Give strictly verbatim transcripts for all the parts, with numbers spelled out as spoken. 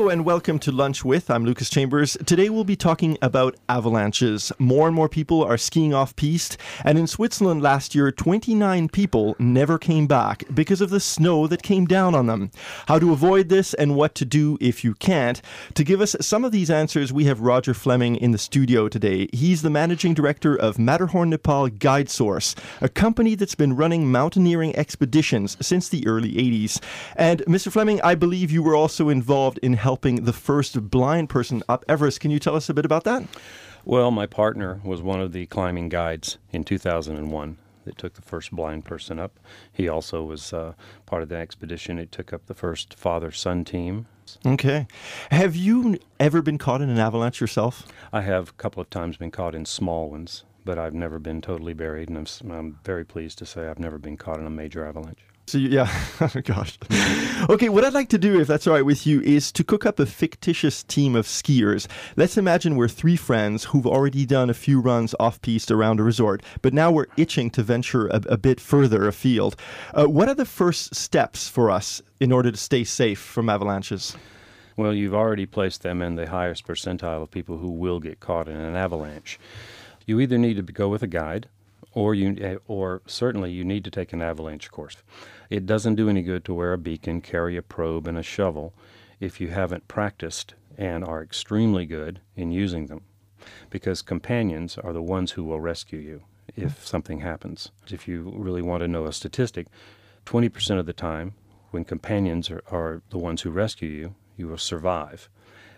Hello and welcome to Lunch With. I'm Lucas Chambers. Today we'll be talking about avalanches. More and more people are skiing off-piste, and in Switzerland last year, twenty-nine people never came back because of the snow that came down on them. How to avoid this and what to do if you can't. To give us some of these answers, we have Roger Fleming in the studio today. He's the managing director of Matterhorn Nepal Guide Source, a company that's been running mountaineering expeditions since the early eighties. And Mister Fleming, I believe you were also involved in helping the first blind person up Everest. Can you tell us a bit about that? Well, my partner was one of the climbing guides in two thousand one that took the first blind person up. He also was uh, part of the expedition. It took up the first father-son team. Okay. Have you ever been caught in an avalanche yourself? I have a couple of times been caught in small ones, but I've never been totally buried, and I'm, I'm very pleased to say I've never been caught in a major avalanche. So, yeah, oh gosh. Okay, what I'd like to do, if that's all right with you, is to cook up a fictitious team of skiers. Let's imagine we're three friends who've already done a few runs off-piste around a resort, but now we're itching to venture a, a bit further afield. Uh, what are the first steps for us in order to stay safe from avalanches? Well, you've already placed them in the highest percentile of people who will get caught in an avalanche. You either need to go with a guide, or you, or certainly you need to take an avalanche course. It doesn't do any good to wear a beacon, carry a probe, and a shovel if you haven't practiced and are extremely good in using them, because companions are the ones who will rescue you if something happens. If you really want to know a statistic, twenty percent of the time when companions are, are the ones who rescue you, you will survive.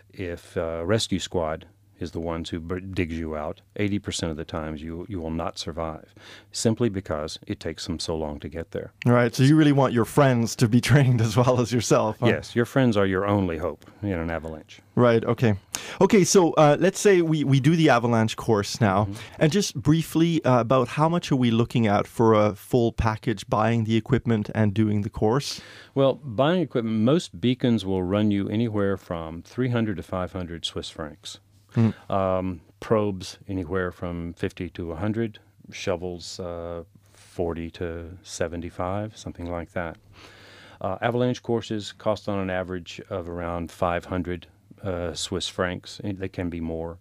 If a rescue squad is the ones who digs you out, eighty percent of the times you you will not survive, simply because it takes them so long to get there. Right, so you really want your friends to be trained as well as yourself. Huh? Yes, your friends are your only hope in an avalanche. Right, okay. Okay, so uh, let's say we, we do the avalanche course now, mm-hmm. and just briefly uh, about how much are we looking at for a full package, buying the equipment and doing the course? Well, buying equipment, most beacons will run you anywhere from three hundred to five hundred Swiss francs. Mm. Um, probes anywhere from fifty to one hundred, shovels uh, forty to seventy-five, something like that. Uh, avalanche courses cost on an average of around five hundred uh, Swiss francs. They can be more.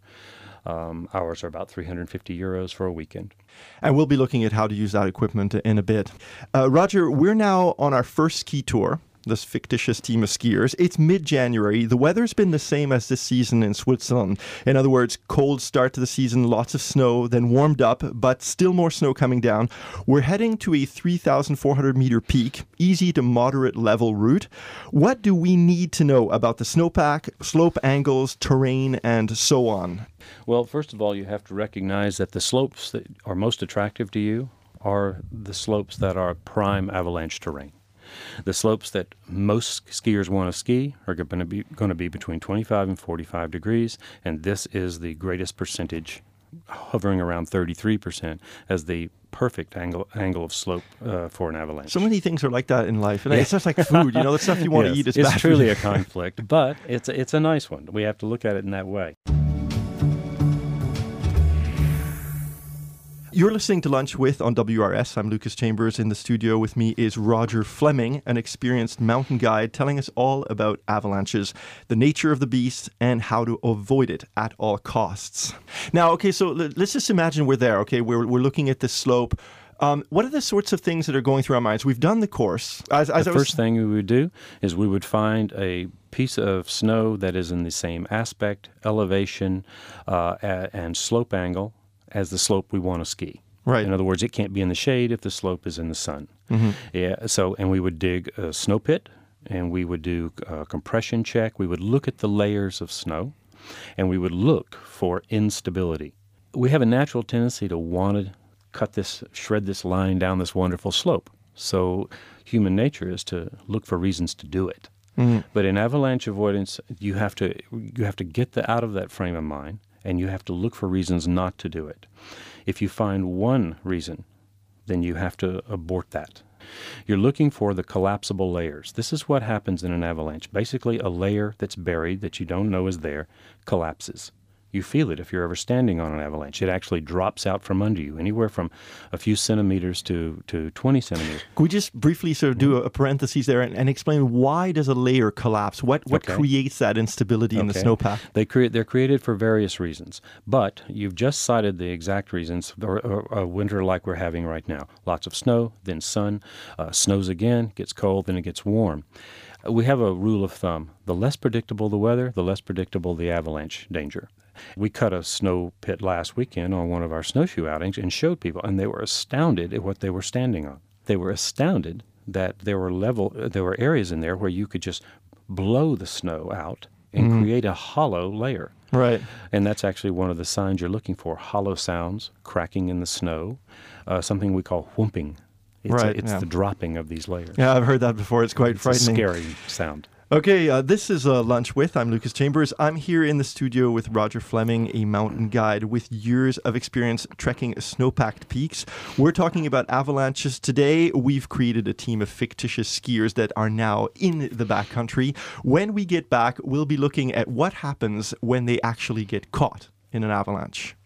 Um, ours are about three hundred fifty euros for a weekend. And we'll be looking at how to use that equipment in a bit. Uh, Roger, we're now on our first ski tour, this fictitious team of skiers. It's mid-January. The weather's been the same as this season in Switzerland. In other words, cold start to the season, lots of snow, then warmed up, but still more snow coming down. We're heading to a three thousand four hundred meter peak, easy to moderate level route. What do we need to know about the snowpack, slope angles, terrain, and so on? Well, first of all, you have to recognize that the slopes that are most attractive to you are the slopes that are prime avalanche terrain. The slopes that most skiers want to ski are going to be going to be between twenty-five and forty-five degrees, and this is the greatest percentage, hovering around thirty-three percent, as the perfect angle angle of slope uh, for an avalanche. So many things are like that in life. And yeah. It's just like food, you know, the stuff you want yes, to eat is it's bad. It's truly for you. a conflict, but it's a, it's a nice one. We have to look at it in that way. You're listening to Lunch With on W R S. I'm Lucas Chambers. In the studio with me is Roger Fleming, an experienced mountain guide, telling us all about avalanches, the nature of the beast, and how to avoid it at all costs. Now, okay, so let's just imagine we're there, okay? We're, we're looking at this slope. Um, what are the sorts of things that are going through our minds? We've done the course. As, as the I was... first thing we would do is we would find a piece of snow that is in the same aspect, elevation, uh, and slope angle as the slope we want to ski. Right. In other words, it can't be in the shade if the slope is in the sun. Mm-hmm. Yeah. So, and we would dig a snow pit, and we would do a compression check. We would look at the layers of snow, and we would look for instability. We have a natural tendency to want to cut this, shred this line down this wonderful slope. So, human nature is to look for reasons to do it. Mm-hmm. But in avalanche avoidance, you have to you have to get the, out of that frame of mind, and you have to look for reasons not to do it. If you find one reason, then you have to abort that. You're looking for the collapsible layers. This is what happens in an avalanche. Basically, a layer that's buried that you don't know is there collapses. You feel it if you're ever standing on an avalanche. It actually drops out from under you, anywhere from a few centimeters to, to twenty centimeters. Could we just briefly sort of do a parenthesis there and, and explain why does a layer collapse? What what Okay. creates that instability in the Okay. snowpack? They create, they're created for various reasons, but you've just cited the exact reasons for a, a winter like we're having right now. Lots of snow, then sun, uh, snows again, gets cold, then it gets warm. Uh, We have a rule of thumb. The less predictable the weather, the less predictable the avalanche danger. We cut a snow pit last weekend on one of our snowshoe outings and showed people, and they were astounded at what they were standing on. They were astounded that there were level, there were areas in there where you could just blow the snow out and create a hollow layer. Right. And that's actually one of the signs you're looking for: hollow sounds, cracking in the snow, uh, something we call whooping. It's, a- Right, it's yeah. the dropping of these layers. Yeah, I've heard that before. It's quite It's a frightening. scary sound. Okay, uh, this is uh, Lunch With. I'm Lucas Chambers. I'm here in the studio with Roger Fleming, a mountain guide with years of experience trekking snow-packed peaks. We're talking about avalanches today. We've created a team of fictitious skiers that are now in the backcountry. When we get back, we'll be looking at what happens when they actually get caught in an avalanche.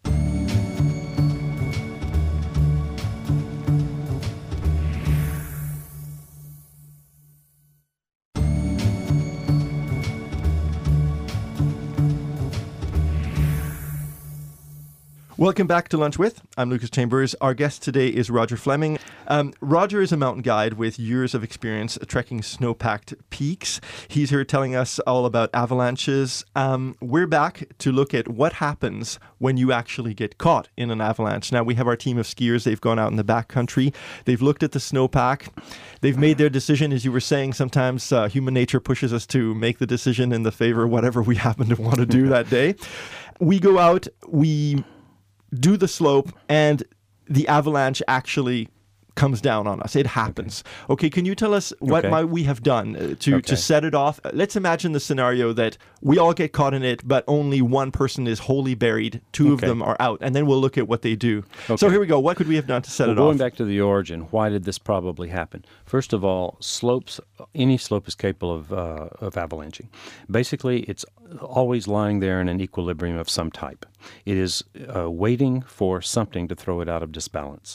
Welcome back to Lunch With. I'm Lucas Chambers. Our guest today is Roger Fleming. Um, Roger is a mountain guide with years of experience trekking snow-packed peaks. He's here telling us all about avalanches. Um, we're back to look at what happens when you actually get caught in an avalanche. Now, we have our team of skiers. They've gone out in the backcountry. They've looked at the snowpack. They've made their decision. As you were saying, sometimes uh, human nature pushes us to make the decision in the favor of whatever we happen to want to do that day. We go out, we do the slope, and the avalanche actually comes down on us. It happens. Okay, okay, can you tell us what Okay. might we have done uh, to, Okay. to set it off? Uh, Let's imagine the scenario that we all get caught in it, but only one person is wholly buried. Two of Okay. them are out, and then we'll look at what they do. So Okay. here we go. What could we have done to set Well, it going off? back to the origin, why did this probably happen? First of all, slopes, any slope is capable of, uh, of avalanching. Basically, it's always lying there in an equilibrium of some type. It is uh, waiting for something to throw it out of disbalance.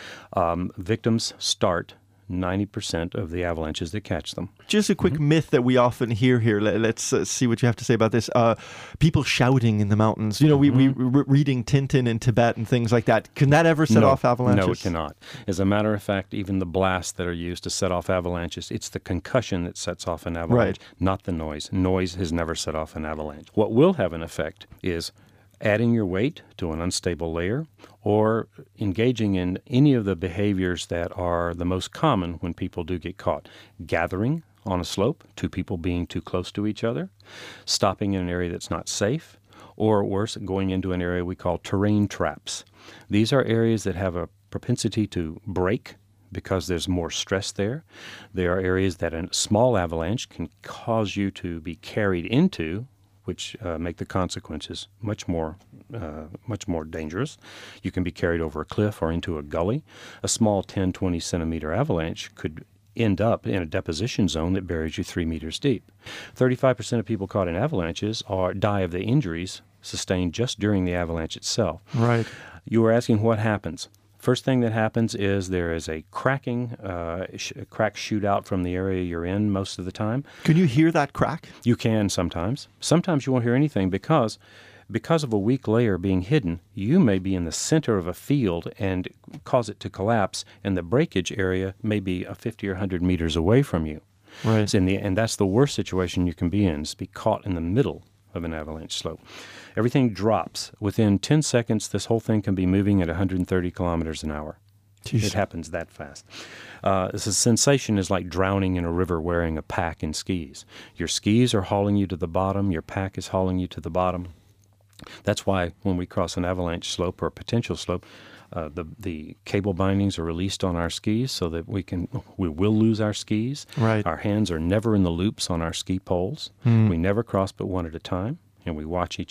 Um, victims start ninety percent of the avalanches that catch them. Just a quick Mm-hmm. myth that we often hear here. Let, let's uh, see what you have to say about this. Uh, people shouting in the mountains. You know, we, we we're reading Tintin in Tibet and things like that. Can that ever set Mm-hmm. no, off avalanches? No, it cannot. As a matter of fact, even the blasts that are used to set off avalanches, it's the concussion that sets off an avalanche, Right. not the noise. Noise has never set off an avalanche. What will have an effect is adding your weight to an unstable layer or engaging in any of the behaviors that are the most common when people do get caught. Gathering on a slope, two people being too close to each other, stopping in an area that's not safe, or worse, going into an area we call terrain traps. These are areas that have a propensity to break because there's more stress there. There are areas that a small avalanche can cause you to be carried into, which uh, make the consequences much more uh, much more dangerous. You can be carried over a cliff or into a gully. A small ten, twenty centimeter avalanche could end up in a deposition zone that buries you three meters deep. thirty-five percent of people caught in avalanches are die of the injuries sustained just during the avalanche itself. Right. You were asking what happens. First thing that happens is there is a cracking, uh, sh- a crack shoot out from the area you're in most of the time. Can you hear that crack? You can sometimes. Sometimes you won't hear anything because because of a weak layer being hidden, you may be in the center of a field and cause it to collapse, and the breakage area may be a fifty or one hundred meters away from you. Right. So in the, and that's the worst situation you can be in, is to be caught in the middle of an avalanche slope. Everything drops. Within ten seconds, this whole thing can be moving at one hundred thirty kilometers an hour. Jeez. It happens that fast. Uh, the sensation is like drowning in a river wearing a pack and skis. Your skis are hauling you to the bottom. Your pack is hauling you to the bottom. That's why when we cross an avalanche slope or a potential slope, uh, the the cable bindings are released on our skis so that we can we will lose our skis. Right. Our hands are never in the loops on our ski poles. Hmm. We never cross but one at a time, and we watch each other.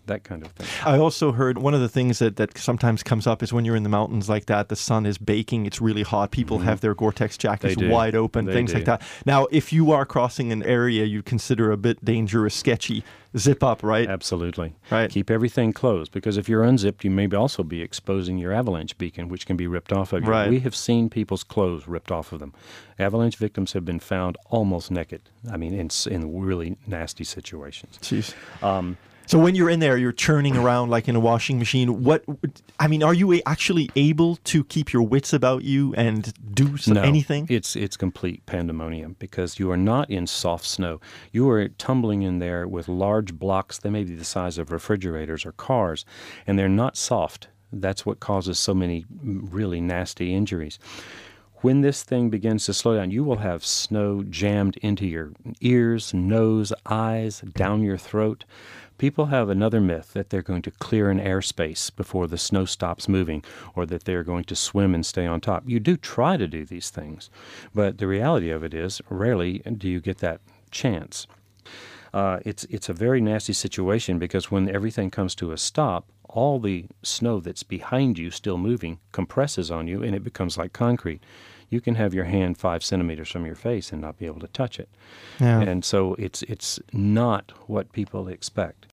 that kind of thing. I also heard one of the things that, that sometimes comes up is when you're in the mountains like that, the sun is baking, it's really hot, people mm-hmm. have their Gore-Tex jackets wide open, they things do. like that. Now, if you are crossing an area you consider a bit dangerous, sketchy, zip up, right? Absolutely. Right. Keep everything closed, because if you're unzipped, you may also be exposing your avalanche beacon, which can be ripped off of you. Right. We have seen people's clothes ripped off of them. Avalanche victims have been found almost naked. I mean, in, in really nasty situations. Jeez. Um, So when you're in there, you're churning around like in a washing machine. What, I mean, are you a- actually able to keep your wits about you and do some, no, anything? it's it's complete pandemonium, because you are not in soft snow. You are tumbling in there with large blocks. They may be the size of refrigerators or cars, and they're not soft. That's what causes so many really nasty injuries. When this thing begins to slow down, you will have snow jammed into your ears, nose, eyes, down your throat. People have another myth that they're going to clear an airspace before the snow stops moving, or that they're going to swim and stay on top. You do try to do these things, but the reality of it is rarely do you get that chance. Uh, it's it's a very nasty situation, because when everything comes to a stop, all the snow that's behind you still moving compresses on you, and it becomes like concrete. You can have your hand five centimeters from your face and not be able to touch it. Yeah. And so it's it's not what people expect.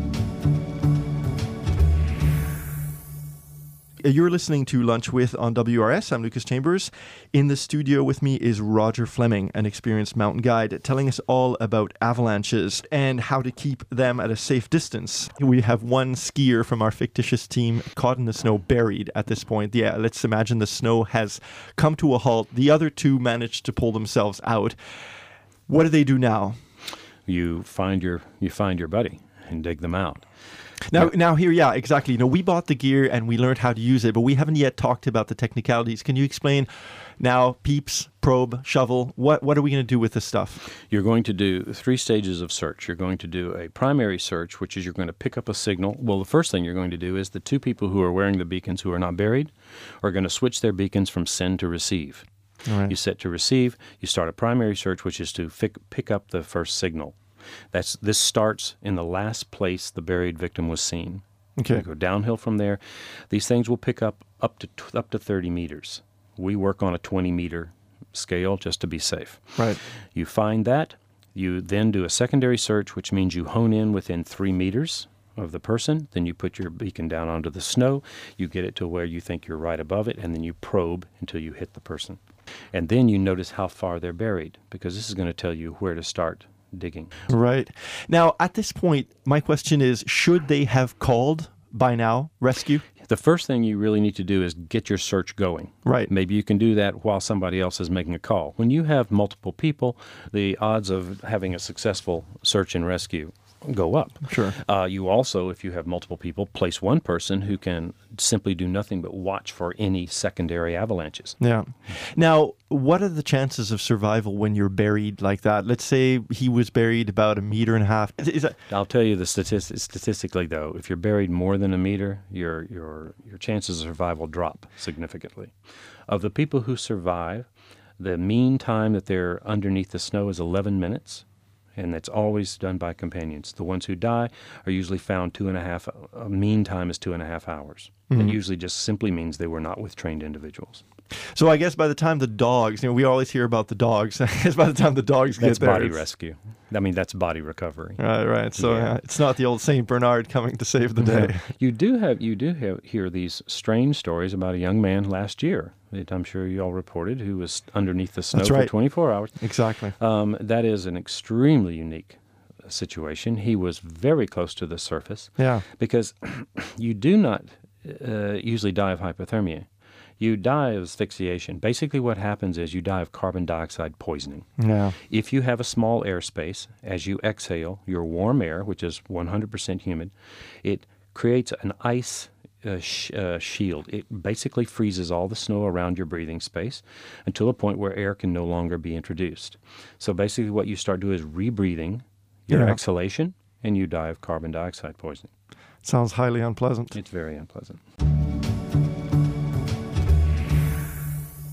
You're listening to Lunch With on W R S. I'm Lucas Chambers. In the studio with me is Roger Fleming, an experienced mountain guide, telling us all about avalanches and how to keep them at a safe distance. We have one skier from our fictitious team caught in the snow, buried at this point. Yeah, let's imagine the snow has come to a halt. The other two managed to pull themselves out. What do they do now? You find your you find your buddy and dig them out. Now, now here, yeah, exactly. You know, we bought the gear and we learned how to use it, but we haven't yet talked about the technicalities. Can you explain now, peeps, probe, shovel, what, what are we going to do with this stuff? You're going to do three stages of search. You're going to do a primary search, which is you're going to pick up a signal. Well, the first thing you're going to do is the two people who are wearing the beacons who are not buried are going to switch their beacons from send to receive. All right. You set to receive. You start a primary search, which is to fic- pick up the first signal. That's this starts in the last place the buried victim was seen. Okay. You go downhill from there. These things will pick up up to t- up to thirty meters. We work on a twenty meter scale just to be safe. Right. You find that. You then do a secondary search, which means you hone in within three meters of the person. Then you put your beacon down onto the snow. You get it to where you think you're right above it, and then you probe until you hit the person. And then you notice how far they're buried, because this is going to tell you where to start digging. Right. Now, at this point, my question is, should they have called by now rescue? The first thing you really need to do is get your search going. Right. Maybe you can do that while somebody else is making a call. When you have multiple people, the odds of having a successful search and rescue go up. Sure. Uh, you also, if you have multiple people, place one person who can simply do nothing but watch for any secondary avalanches. Yeah. Now, what are the chances of survival when you're buried like that? Let's say he was buried about a meter and a half. Is, is that... I'll tell you the statistics. Statistically, though, if you're buried more than a meter, your your your chances of survival drop significantly. Of the people who survive, the mean time that they're underneath the snow is eleven minutes. And that's always done by companions. The ones who die are usually found two and a half, a mean time is two and a half hours. Mm-hmm. That usually just simply means they were not with trained individuals. So I guess by the time the dogs, you know, we always hear about the dogs. I guess by the time the dogs That's get there, body it's- rescue. I mean, that's body recovery. Right, right. So Yeah. uh, it's not the old Saint Bernard coming to save the day. You do have you do have, hear these strange stories about a young man last year that I'm sure you all reported who was underneath the snow That's for right. twenty-four hours. Exactly. Um, that is an extremely unique situation. He was very close to the surface. Yeah. Because you do not uh, usually die of hypothermia. You die of asphyxiation. Basically what happens is you die of carbon dioxide poisoning. Yeah. If you have a small airspace, as you exhale your warm air, which is one hundred percent humid, it creates an ice uh, sh- uh, shield. It basically freezes all the snow around your breathing space until a point where air can no longer be introduced. So basically what you start doing is rebreathing your Yeah. exhalation, and you die of carbon dioxide poisoning. Sounds highly unpleasant. It's very unpleasant.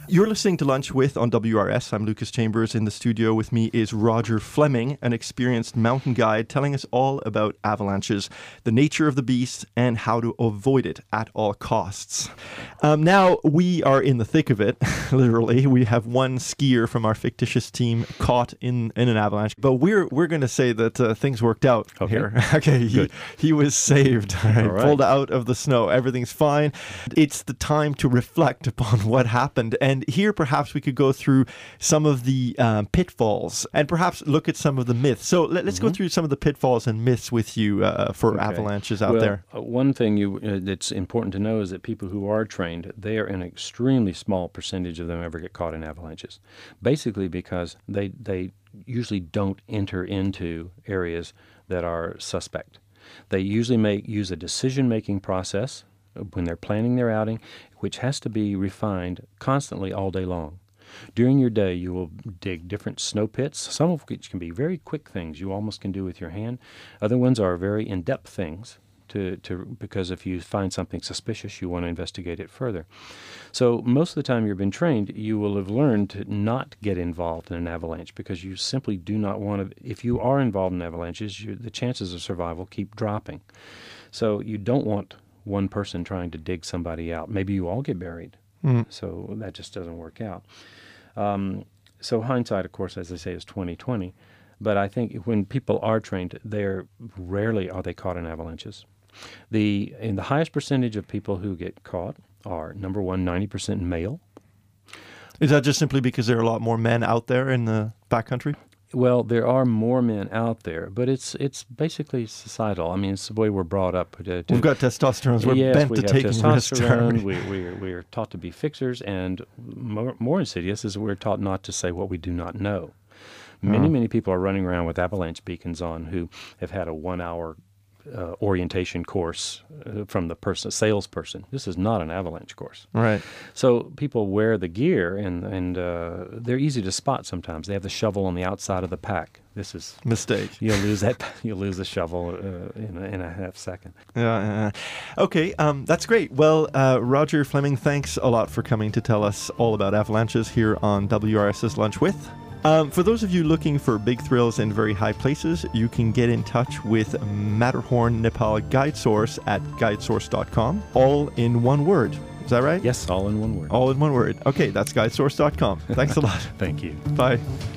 You're listening to Lunch With on W R S. I'm Lucas Chambers. In the studio with me is Roger Fleming, an experienced mountain guide, telling us all about avalanches, the nature of the beast, and how to avoid it at all costs. Um, now, we are in the thick of it, literally. We have one skier from our fictitious team caught in, in an avalanche, but we're we're going to say that uh, things worked out okay. here. okay, he, he was saved, right? right. Pulled out of the snow. Everything's fine. It's the time to reflect upon what happened. And here, perhaps we could go through some of the um, pitfalls and perhaps look at some of the myths. So let, let's mm-hmm. go through some of the pitfalls and myths with you uh, for okay. avalanches out well, there. Uh, one thing you uh, that's important to know is that people who are trained, they are an extremely small percentage of them ever get caught in avalanches. Basically because they they usually don't enter into areas that are suspect. They usually make use a decision-making process when they're planning their outing, which has to be refined constantly all day long. During your day, you will dig different snow pits, some of which can be very quick things you almost can do with your hand. Other ones are very in-depth things, to, to because if you find something suspicious, you want to investigate it further. So most of the time you've been trained, you will have learned to not get involved in an avalanche because you simply do not want to. If you are involved in avalanches, you, the chances of survival keep dropping. So you don't want one person trying to dig somebody out. Maybe you all get buried. Mm. So that just doesn't work out. Um, so hindsight, of course, as they say, is twenty twenty. But I think when people are trained, they're rarely are they caught in avalanches. The in the highest percentage of people who get caught are, number one, ninety percent male. Is that just simply because there are a lot more men out there in the backcountry? Well, there are more men out there, but it's it's basically societal. I mean, it's the way we're brought up. To, to, We've got testosterone. We're yes, bent we to have taking risks. testosterone. we, we, we're taught to be fixers, and more, more insidious is we're taught not to say what we do not know. Many, oh. many people are running around with avalanche beacons on who have had a one-hour uh, orientation course uh, from the person, salesperson. This is not an avalanche course. Right. So people wear the gear, and, and uh, they're easy to spot sometimes. They have the shovel on the outside of the pack. This is mistake. You'll lose that. You'll lose the shovel uh, in, a, in a half second. Yeah. Uh, okay. Um, that's great. Well, uh, Roger Fleming, thanks a lot for coming to tell us all about avalanches here on W R S's Lunch With. Um, for those of you looking for big thrills in very high places, you can get in touch with Matterhorn Nepal Guide Source at guidesource dot com, all in one word. Is that right? Yes, all in one word. All in one word. Okay, that's guidesource dot com. Thanks a lot. Thank you. Bye.